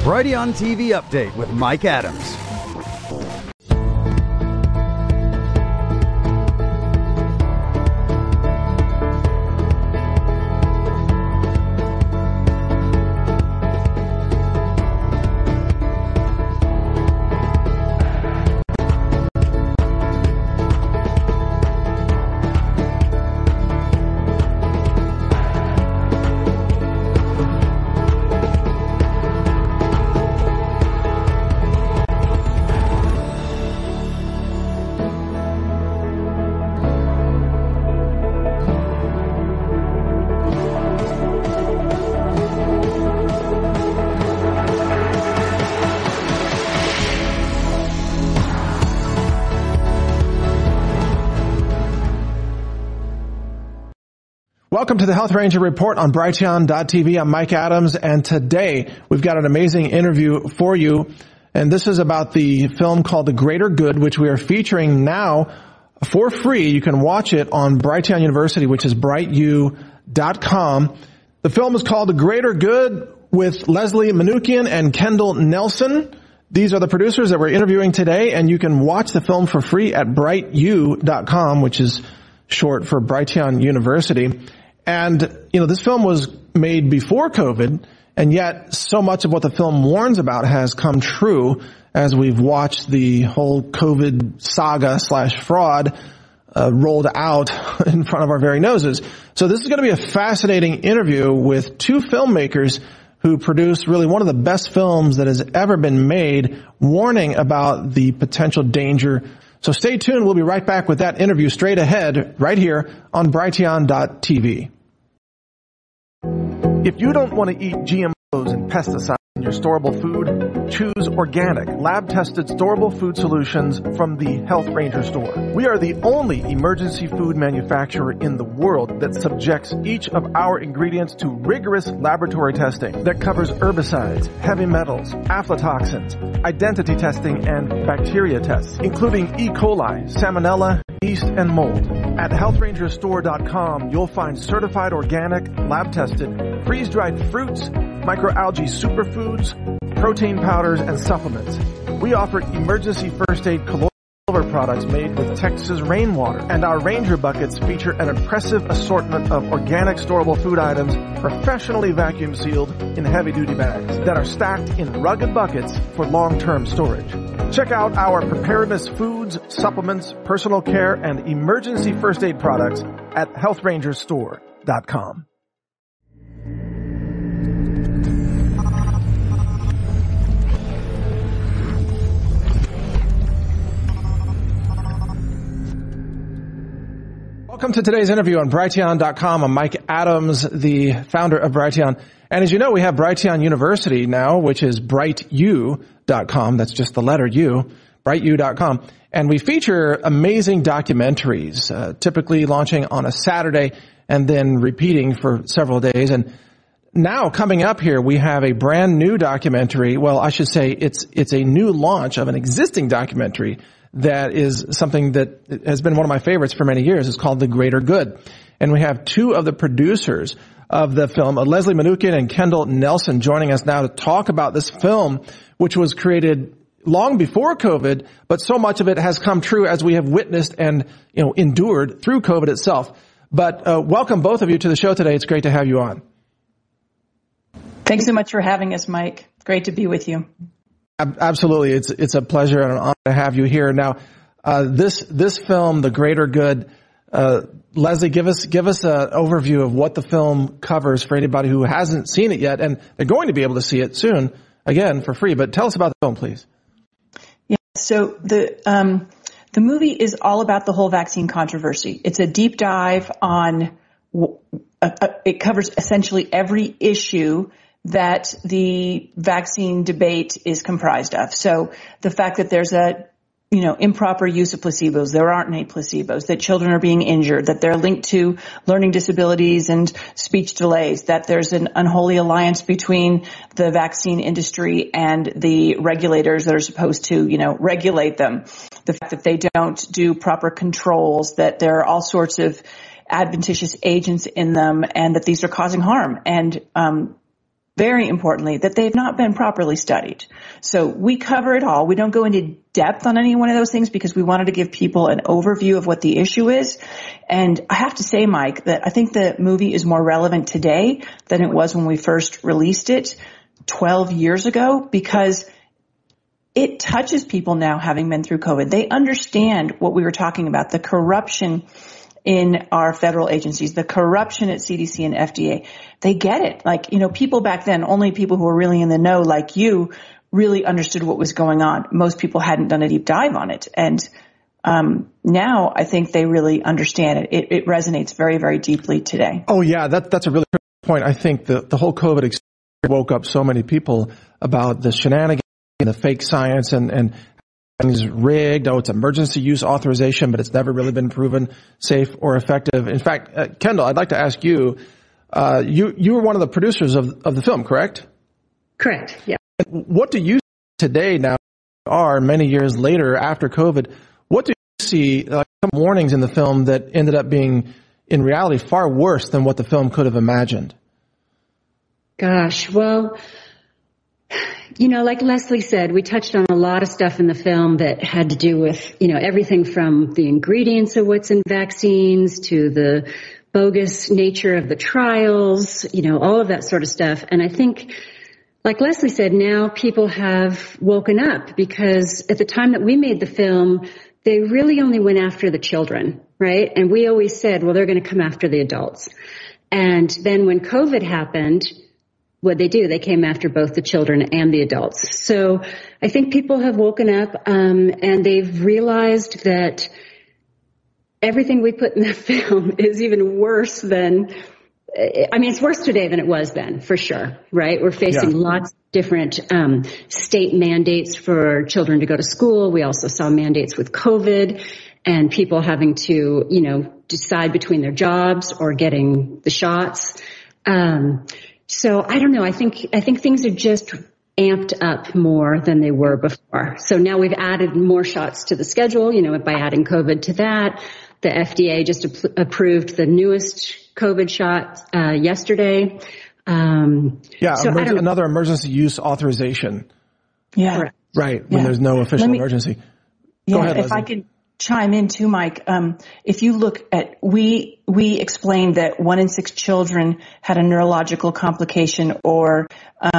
Brighteon TV Update with Mike Adams. Welcome to the Health Ranger Report on Brighteon.tv. I'm Mike Adams, and today we've got an amazing interview for you. And this is about the film called The Greater Good, which we are featuring now for free. You can watch it on Brighteon University, which is brightu.com. The film is called The Greater Good with Leslie Manookian and Kendall Nelson. These are the producers that we're interviewing today, and you can watch the film for free at brightu.com, which is short for Brighteon University. And, this film was made before COVID, and yet so much of what the film warns about has come true as we've watched the whole COVID saga / fraud rolled out in front of our very noses. So this is going to be a fascinating interview with two filmmakers who produced really one of the best films that has ever been made, warning about the potential danger. So stay tuned. We'll be right back with that interview straight ahead right here on Brighteon.tv. If you don't want to eat GMOs and pesticides in your storable food, choose organic, lab-tested storable food solutions from the Health Ranger store. We are the only emergency food manufacturer in the world that subjects each of our ingredients to rigorous laboratory testing that covers herbicides, heavy metals, aflatoxins, identity testing, and bacteria tests, including E. coli, salmonella, yeast, and mold. At healthrangerstore.com, you'll find certified organic, lab-tested, freeze-dried fruits, microalgae superfoods, protein powders, and supplements. We offer emergency first aid colloidal silver products made with Texas rainwater, and our Ranger buckets feature an impressive assortment of organic storable food items professionally vacuum sealed in heavy-duty bags that are stacked in rugged buckets for long-term storage. Check out our preparedness foods, supplements, personal care, and emergency first aid products at healthrangerstore.com. Welcome to today's interview on Brighteon.com. I'm Mike Adams, the founder of Brighteon. And as you know, we have Brighteon University now, which is brightu.com. That's just the letter U, brightu.com. And we feature amazing documentaries, typically launching on a Saturday and then repeating for several days. And now coming up here, we have a brand new documentary. Well, I should say it's a new launch of an existing documentary that is something that has been one of my favorites for many years. It's called The Greater Good. And we have two of the producers of the film, Leslie Manookian and Kendall Nelson, joining us now to talk about this film, which was created long before COVID, but so much of it has come true as we have witnessed and, endured through COVID itself. But welcome both of you to the show today. It's great to have you on. Thanks so much for having us, Mike. Great to be with you. Absolutely. It's a pleasure and an honor to have you here. Now, this film, The Greater Good, Leslie, give us an overview of what the film covers for anybody who hasn't seen it yet, and they're going to be able to see it soon, again, for free. But tell us about the film, please. Yeah. So the movie is all about the whole vaccine controversy. It's a deep dive on, it covers essentially every issue that the vaccine debate is comprised of. So the fact that there's improper use of placebos, there aren't any placebos, that children are being injured, that they're linked to learning disabilities and speech delays, that there's an unholy alliance between the vaccine industry and the regulators that are supposed to, regulate them. The fact that they don't do proper controls, that there are all sorts of adventitious agents in them, and that these are causing harm. And very importantly, that they've not been properly studied. So we cover it all. We don't go into depth on any one of those things because we wanted to give people an overview of what the issue is. And I have to say, Mike, that I think the movie is more relevant today than it was when we first released it 12 years ago, because it touches people now having been through COVID. They understand what we were talking about, the corruption in our federal agencies, the corruption at CDC and FDA. They get it. Like, people back then, only people who were really in the know, like you, really understood what was going on. Most people hadn't done a deep dive on it. And now I think they really understand it. It resonates very, very deeply today. Oh, yeah, that's a really good point. I think the whole COVID experience woke up so many people about the shenanigans and the fake science and things rigged. Oh, it's emergency use authorization, but it's never really been proven safe or effective. In fact, Kendall, I'd like to ask you, you were one of the producers of the film, correct? Correct, yeah. What do you see today now, many years later after COVID, what do you see, some warnings in the film that ended up being, in reality, far worse than what the film could have imagined? Gosh, well, like Leslie said, we touched on a lot of stuff in the film that had to do with, everything from the ingredients of what's in vaccines to the bogus nature of the trials, all of that sort of stuff. And I think, like Leslie said, now people have woken up because at the time that we made the film, they really only went after the children, right? And we always said, well, they're going to come after the adults. And then when COVID happened, what they do, they came after both the children and the adults. So I think people have woken up and they've realized that everything we put in the film is even worse than, it's worse today than it was then, for sure, right? We're facing lots of different state mandates for children to go to school. We also saw mandates with COVID and people having to, decide between their jobs or getting the shots. So I don't know. I think things are just amped up more than they were before. So now we've added more shots to the schedule, by adding COVID to that. The FDA just approved the newest COVID shot yesterday. Another emergency use authorization. Yeah. Correct. Right, when there's no official emergency. Go ahead, if Leslie. I could chime in too, Mike. If you look at, we explained that 1 in 6 children had a neurological complication or,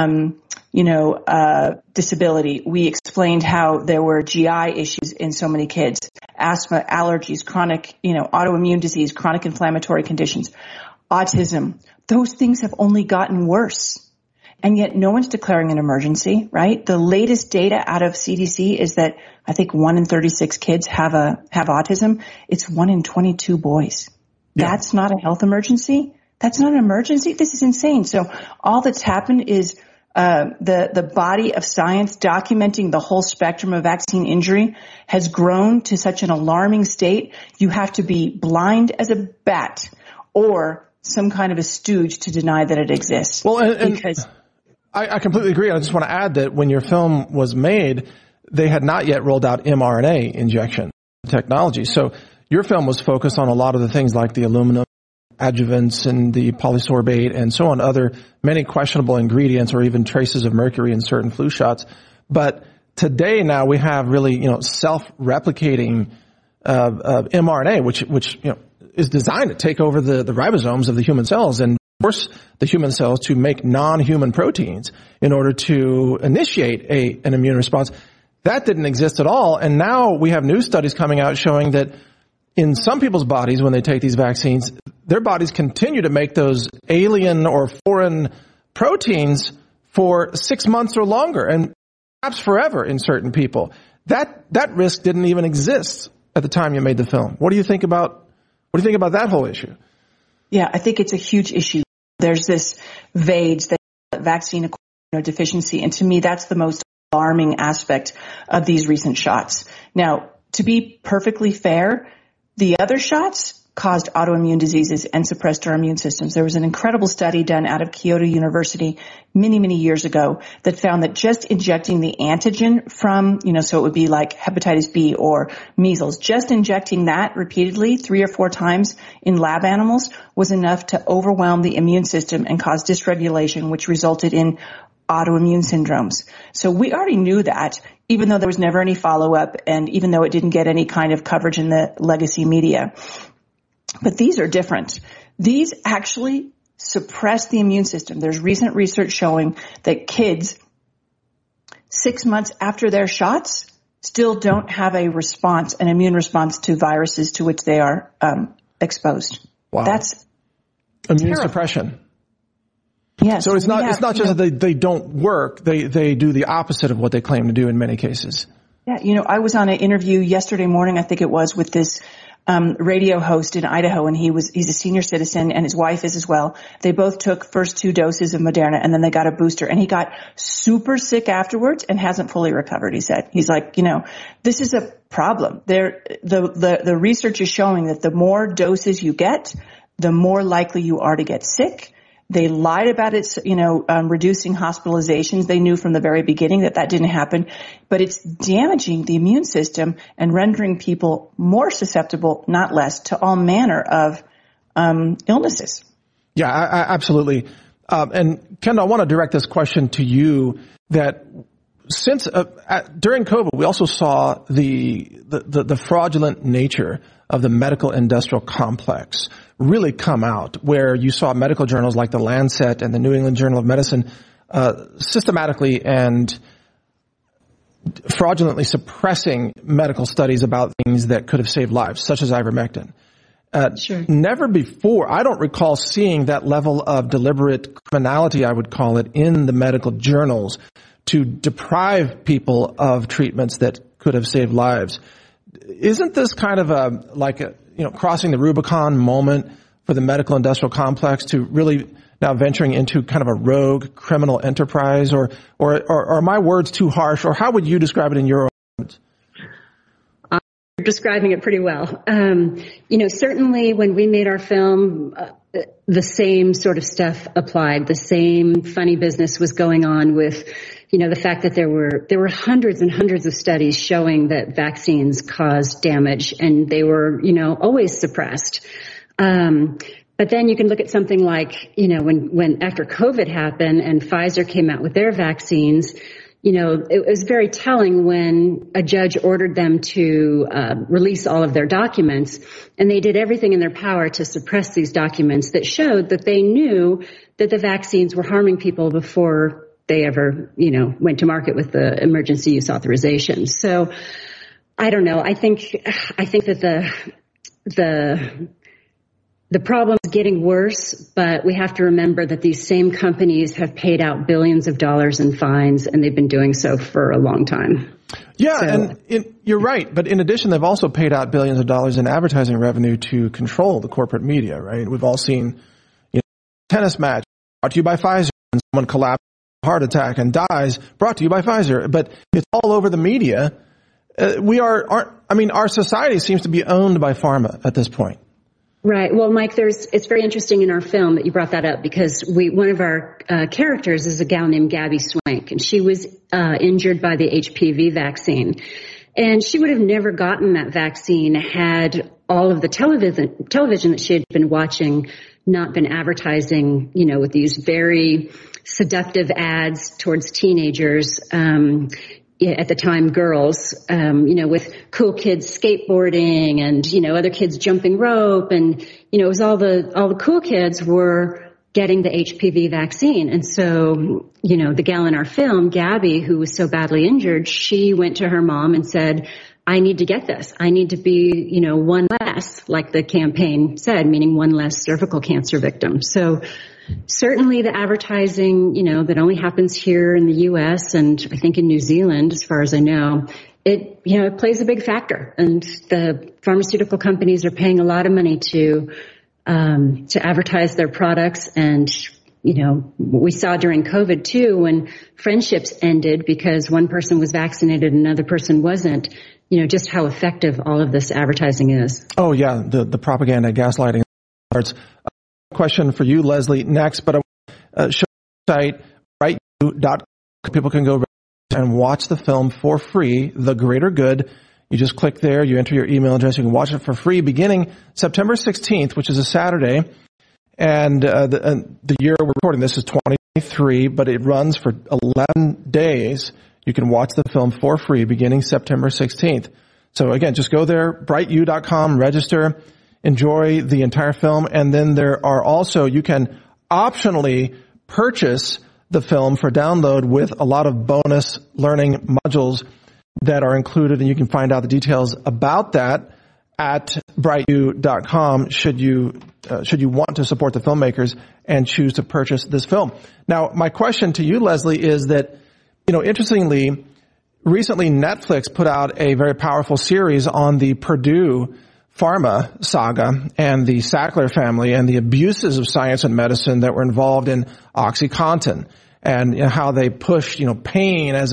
disability. We explained how there were GI issues in so many kids, asthma, allergies, chronic, autoimmune disease, chronic inflammatory conditions, autism. Those things have only gotten worse. And yet no one's declaring an emergency, right? The latest data out of CDC is that I think 1 in 36 kids have autism. It's 1 in 22 boys. Yeah. That's not a health emergency. That's not an emergency. This is insane. So all that's happened is the body of science documenting the whole spectrum of vaccine injury has grown to such an alarming state. You have to be blind as a bat or some kind of a stooge to deny that it exists. Well, I completely agree. I just want to add that when your film was made, they had not yet rolled out mRNA injection technology. So your film was focused on a lot of the things like the aluminum adjuvants and the polysorbate and so on, other many questionable ingredients or even traces of mercury in certain flu shots. But today now we have really, self-replicating mRNA, which is designed to take over the ribosomes of the human cells and force the human cells to make non-human proteins in order to initiate an immune response. That didn't exist at all. And now we have new studies coming out showing that in some people's bodies, when they take these vaccines, their bodies continue to make those alien or foreign proteins for 6 months or longer, and perhaps forever in certain people. That risk didn't even exist at the time you made the film. What do you think about that whole issue? Yeah, I think it's a huge issue. There's this VAIDS, the vaccine deficiency, and to me that's the most alarming aspect of these recent shots. Now, to be perfectly fair, the other shots, caused autoimmune diseases and suppressed our immune systems. There was an incredible study done out of Kyoto University many, many years ago that found that just injecting the antigen from, so it would be like hepatitis B or measles, just injecting that repeatedly 3 or 4 times in lab animals was enough to overwhelm the immune system and cause dysregulation, which resulted in autoimmune syndromes. So we already knew that, even though there was never any follow-up and even though it didn't get any kind of coverage in the legacy media. But these are different. These actually suppress the immune system. There's recent research showing that kids 6 months after their shots still don't have an immune response to viruses to which they are exposed. Wow. That's immune terrible. Suppression. Yes. So it's not just that they don't work. They do the opposite of what they claim to do in many cases. Yeah. I was on an interview yesterday morning, I think it was, with this radio host in Idaho, and he's a senior citizen and his wife is as well. They both took first 2 doses of Moderna and then they got a booster, and he got super sick afterwards and hasn't fully recovered, he said. He's like, this is a problem. The research is showing that the more doses you get, the more likely you are to get sick. They lied about it, reducing hospitalizations. They knew from the very beginning that didn't happen, but it's damaging the immune system and rendering people more susceptible, not less, to all manner of illnesses. Yeah, absolutely. And Kendall, I want to direct this question to you. That since during COVID, we also saw the fraudulent nature of the medical industrial complex really come out, where you saw medical journals like the Lancet and the New England Journal of Medicine systematically and fraudulently suppressing medical studies about things that could have saved lives, such as ivermectin. Sure. Never before, I don't recall seeing that level of deliberate criminality, I would call it, in the medical journals to deprive people of treatments that could have saved lives. Isn't this kind of crossing the Rubicon moment for the medical industrial complex to really now venturing into kind of a rogue criminal enterprise, or are my words too harsh, or how would you describe it in your words? You're describing it pretty well. Certainly when we made our film, the same sort of stuff applied. The same funny business was going on with, the fact that there were hundreds and hundreds of studies showing that vaccines caused damage, and they were, always suppressed. But then you can look at something like, when after COVID happened and Pfizer came out with their vaccines, it was very telling when a judge ordered them to release all of their documents, and they did everything in their power to suppress these documents that showed that they knew that the vaccines were harming people before they ever, went to market with the emergency use authorization. So I don't know. I think that the problem is getting worse, but we have to remember that these same companies have paid out billions of dollars in fines, and they've been doing so for a long time. Yeah, and you're right. But in addition, they've also paid out billions of dollars in advertising revenue to control the corporate media, right? We've all seen, tennis match brought to you by Pfizer, and someone collapses, heart attack, and dies, brought to you by Pfizer. But it's all over the media. Our society seems to be owned by pharma at this point. Right. Well, Mike, it's very interesting in our film that you brought that up, because one of our characters is a gal named Gabby Swank, and she was injured by the HPV vaccine. And she would have never gotten that vaccine had all of the television that she had been watching not been advertising, with these very seductive ads towards teenagers, at the time girls, with cool kids skateboarding and, other kids jumping rope. And, it was all the cool kids were getting the HPV vaccine. And so, the gal in our film, Gabby, who was so badly injured, she went to her mom and said, I need to get this. I need to be, one less, like the campaign said, meaning one less cervical cancer victim. So certainly the advertising, that only happens here in the U.S. and I think in New Zealand, as far as I know, it plays a big factor. And the pharmaceutical companies are paying a lot of money to advertise their products. And, we saw during COVID too, when friendships ended because one person was vaccinated and another person wasn't, just how effective all of this advertising is. Oh yeah, the propaganda, gaslighting. Question for you, Leslie, next, but show the site, brightedu.com. People can go and watch the film for free, The Greater Good. You just click there, you enter your email address, you can watch it for free beginning September 16th, which is a Saturday. And the year we're recording this is 2023, but it runs for 11 days. You can watch the film for free beginning September 16th. So again, just go there, brightedu.com, register, enjoy the entire film. And then there are also, you can optionally purchase the film for download with a lot of bonus learning modules that are included. And you can find out the details about that at brightedu.com should you want to support the filmmakers and choose to purchase this film. Now, my question to you, Leslie, is that, interestingly, recently Netflix put out a very powerful series on the Purdue Pharma saga and the Sackler family and the abuses of science and medicine that were involved in OxyContin and how they pushed, pain as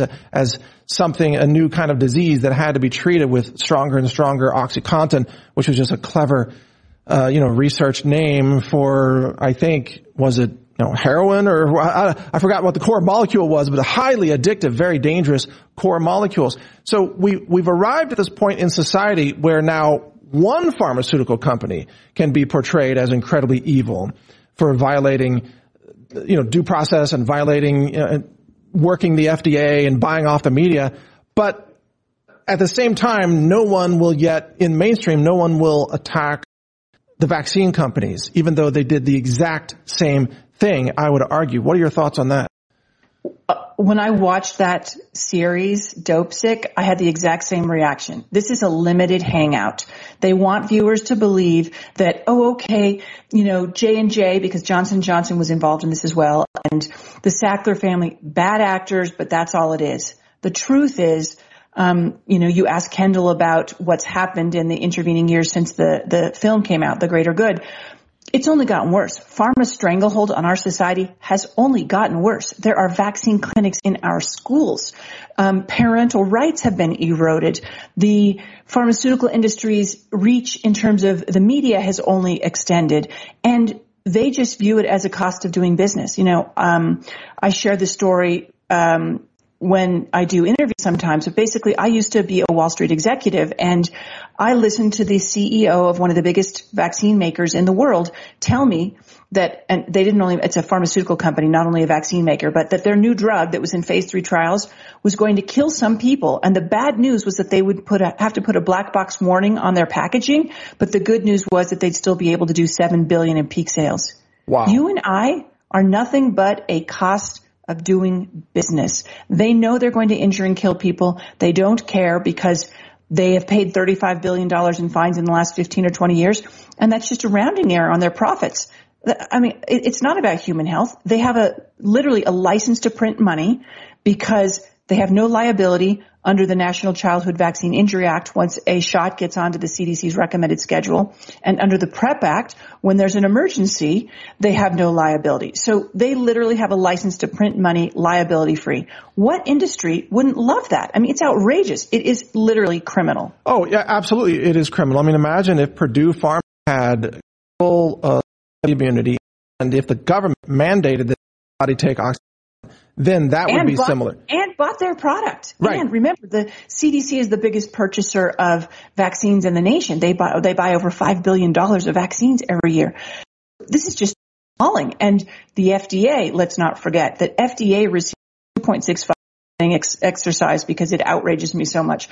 a new kind of disease that had to be treated with stronger and stronger OxyContin, which was just a clever, research name for, I think, was it, heroin or I forgot what the core molecule was, but a highly addictive, very dangerous core molecules. So we've arrived at this point in society where now one pharmaceutical company can be portrayed as incredibly evil for violating, due process and violating, working the FDA and buying off the media. But at the same time, no one will attack the vaccine companies, even though they did the exact same thing, I would argue. What are your thoughts on that? When I watched that series, Dope Sick, I had the exact same reaction. This is a limited hangout. They want viewers to believe that, J&J, because Johnson & Johnson was involved in this as well, and the Sackler family, bad actors, but that's all it is. The truth is, you asked Kendall about what's happened in the intervening years since the film came out, The Greater Good. It's only gotten worse. Pharma's stranglehold on our society has only gotten worse. There are vaccine clinics in our schools. Parental rights have been eroded. The pharmaceutical industry's reach in terms of the media has only extended. And they just view it as a cost of doing business. I share the story when I do interviews sometimes. But basically, I used to be a Wall Street executive, and I listened to the CEO of one of the biggest vaccine makers in the world tell me that, and they didn't only, it's a pharmaceutical company, not only a vaccine maker, but that their new drug that was in phase 3 trials was going to kill some people. And the bad news was that they would have to put a black box warning on their packaging. But the good news was that they'd still be able to do $7 billion in peak sales. Wow. You and I are nothing but a cost of doing business. They know they're going to injure and kill people. They don't care because they have paid $35 billion in fines in the last 15 or 20 years. And that's just a rounding error on their profits. I mean, it's not about human health. They have literally a license to print money because they have no liability under the National Childhood Vaccine Injury Act once a shot gets onto the CDC's recommended schedule. And under the PrEP Act, when there's an emergency, they have no liability. So they literally have a license to print money liability free. What industry wouldn't love that? I mean, it's outrageous. It is literally criminal. Oh, yeah, absolutely. It is criminal. I mean, imagine if Purdue Pharma had full immunity and if the government mandated that everybody take oxygen, then that would be similar. And bought their product. Right. And remember, the CDC is the biggest purchaser of vaccines in the nation. They buy over $5 billion of vaccines every year. This is just appalling. And the FDA, let's not forget that FDA received 2.65 exercise because it outrages me so much.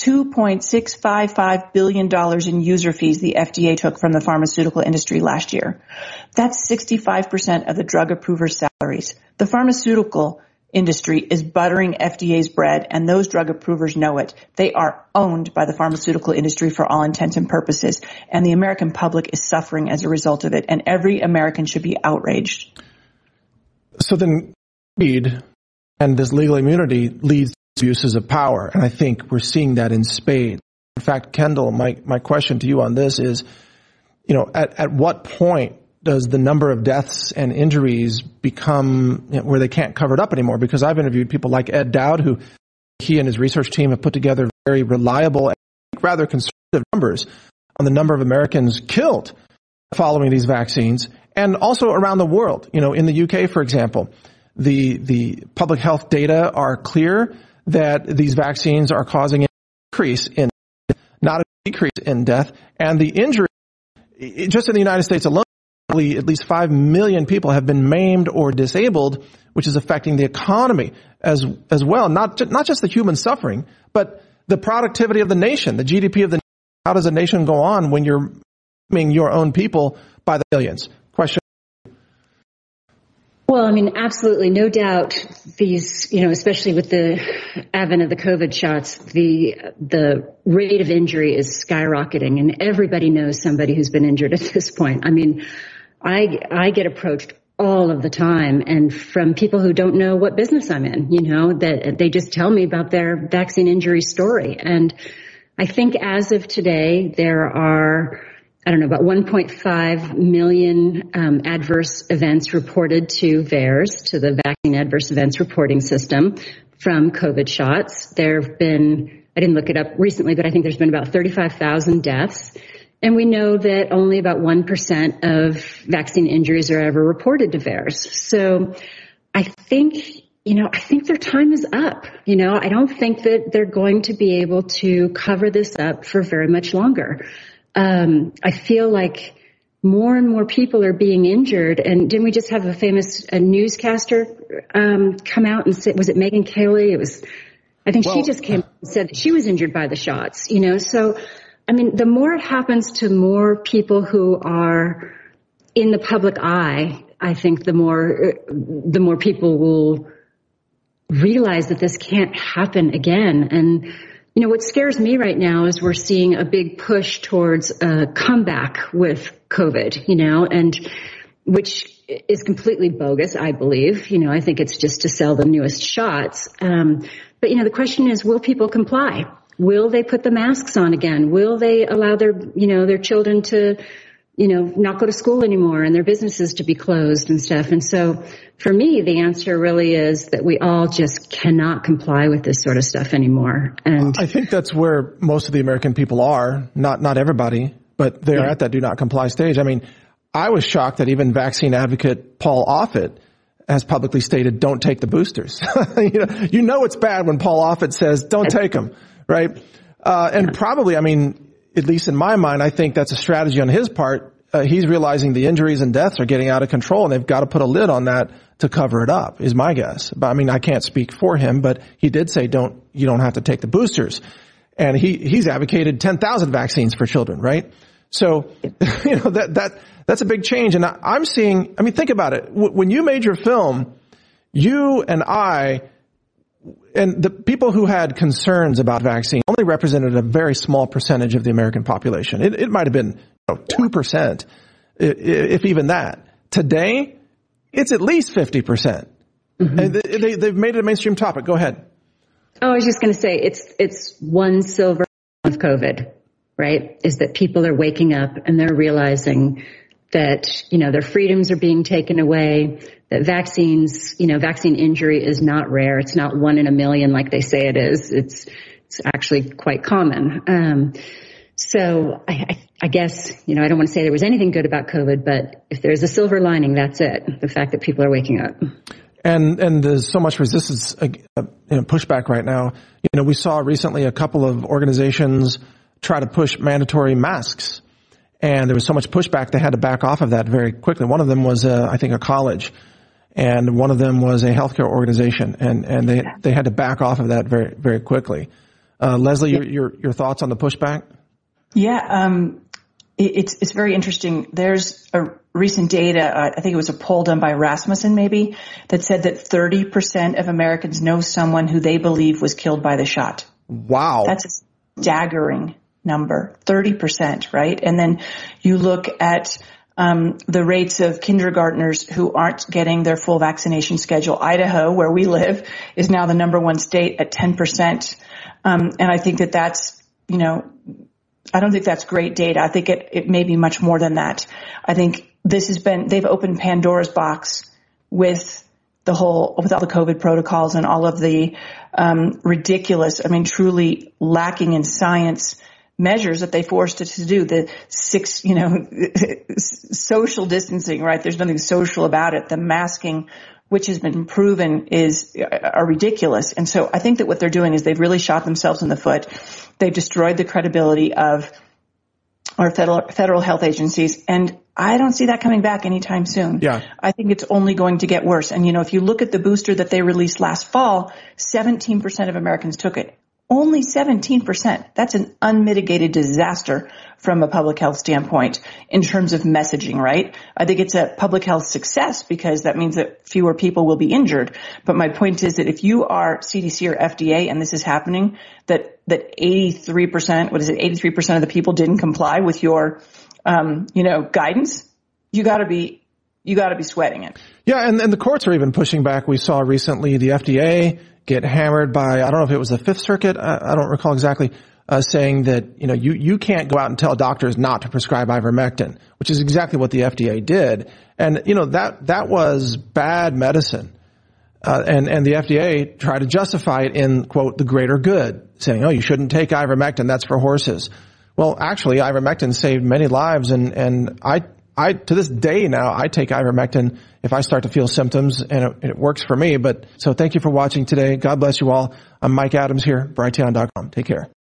$2.655 billion in user fees the FDA took from the pharmaceutical industry last year. That's 65% of the drug approvers' salaries. The pharmaceutical industry is buttering FDA's bread, and those drug approvers know it. They are owned by the pharmaceutical industry for all intents and purposes, and the American public is suffering as a result of it, and every American should be outraged. So then, greed and this legal immunity leads to abuses of power, and I think we're seeing that in spades. In fact, Kendall, my question to you on this is, at what point does the number of deaths and injuries become where they can't cover it up anymore? Because I've interviewed people like Ed Dowd, who he and his research team have put together very reliable and rather conservative numbers on the number of Americans killed following these vaccines, and also around the world. In the UK, for example, the public health data are clear that these vaccines are causing an increase in, not a decrease in death, and the injury, just in the United States alone, at least 5 million people have been maimed or disabled, which is affecting the economy as well. Not just the human suffering, but the productivity of the nation, the GDP of the nation. How does a nation go on when you're maiming your own people by the millions? Question. Well, absolutely, no doubt. These, especially with the advent of the COVID shots, the rate of injury is skyrocketing, and everybody knows somebody who's been injured at this point. I get approached all of the time, and from people who don't know what business I'm in, that they just tell me about their vaccine injury story. And I think as of today, there are, about 1.5 million adverse events reported to VAERS, to the Vaccine Adverse Events Reporting System, from COVID shots. There have been, I didn't look it up recently, but I think there's been about 35,000 deaths. And we know that only about 1% of vaccine injuries are ever reported to VAERS. So I think their time is up. I don't think that they're going to be able to cover this up for very much longer. I feel like more and more people are being injured. And didn't we just have a famous newscaster come out and say, was it Megyn Kelly? She just came and said that she was injured by the shots, So, the more it happens to more people who are in the public eye, I think the more people will realize that this can't happen again. And what scares me right now is we're seeing a big push towards a comeback with COVID, and which is completely bogus, I believe. I think it's just to sell the newest shots. But the question is, will people comply? Will they put the masks on again? Will they allow their children to, not go to school anymore and their businesses to be closed and stuff? And so for me, the answer really is that we all just cannot comply with this sort of stuff anymore. And I think that's where most of the American people are, not everybody, but they're at that do not comply stage. I was shocked that even vaccine advocate Paul Offit has publicly stated, don't take the boosters. It's bad when Paul Offit says, don't take them, right? And probably, at least in my mind, I think that's a strategy on his part. He's realizing the injuries and deaths are getting out of control, and they've got to put a lid on that to cover it up, is my guess. But I can't speak for him, but he did say, you don't have to take the boosters. And he's advocated 10,000 vaccines for children, right? So, that's a big change. And I'm seeing, think about it. When you made your film, you and I, and the people who had concerns about vaccine only represented a very small percentage of the American population. It might have been 2%, if even that. Today, it's at least 50%. Mm-hmm. And they've made it a mainstream topic. Go ahead. Oh, I was just going to say, it's one silver of COVID, right? Is that people are waking up and they're realizing that, their freedoms are being taken away, that vaccine injury is not rare. It's not 1 in a million like they say it is. It's actually quite common. So I guess, I don't want to say there was anything good about COVID, but if there's a silver lining, that's it. The fact that people are waking up. And there's so much resistance, pushback right now. We saw recently a couple of organizations try to push mandatory masks. And there was so much pushback, they had to back off of that very quickly. One of them was, I think, a college, and one of them was a healthcare organization, and they had to back off of that very, very quickly. Leslie, your thoughts on the pushback? Yeah, it's very interesting. There's a recent data, I think it was a poll done by Rasmussen maybe, that said that 30% of Americans know someone who they believe was killed by the shot. Wow. That's a staggering number, 30%, right? And then you look at the rates of kindergartners who aren't getting their full vaccination schedule. Idaho, where we live, is now the number one state at 10%. And I think that's, I don't think that's great data. I think it may be much more than that. I think they've opened Pandora's box with all the COVID protocols and all of the ridiculous, truly lacking in science measures that they forced us to do. The social distancing, right? There's nothing social about it. The masking, which has been proven are ridiculous. And so I think that what they're doing is they've really shot themselves in the foot. They've destroyed the credibility of our federal health agencies. And I don't see that coming back anytime soon. Yeah. I think it's only going to get worse. And, if you look at the booster that they released last fall, 17% of Americans took it. Only 17%. That's an unmitigated disaster from a public health standpoint in terms of messaging, right? I think it's a public health success because that means that fewer people will be injured. But my point is that if you are CDC or FDA and this is happening, that 83%, 83% of the people didn't comply with your, guidance, you gotta be sweating it. Yeah. And the courts are even pushing back. We saw recently the FDA get hammered by, I don't know if it was the Fifth Circuit, I don't recall exactly, saying that, you can't go out and tell doctors not to prescribe ivermectin, which is exactly what the FDA did. And, that was bad medicine. And the FDA tried to justify it in, quote, the greater good, saying, oh, you shouldn't take ivermectin, that's for horses. Well, actually, ivermectin saved many lives, and I to this day now, I take ivermectin if I start to feel symptoms, and it works for me. So thank you for watching today. God bless you all. I'm Mike Adams here, Brighteon.com. Take care.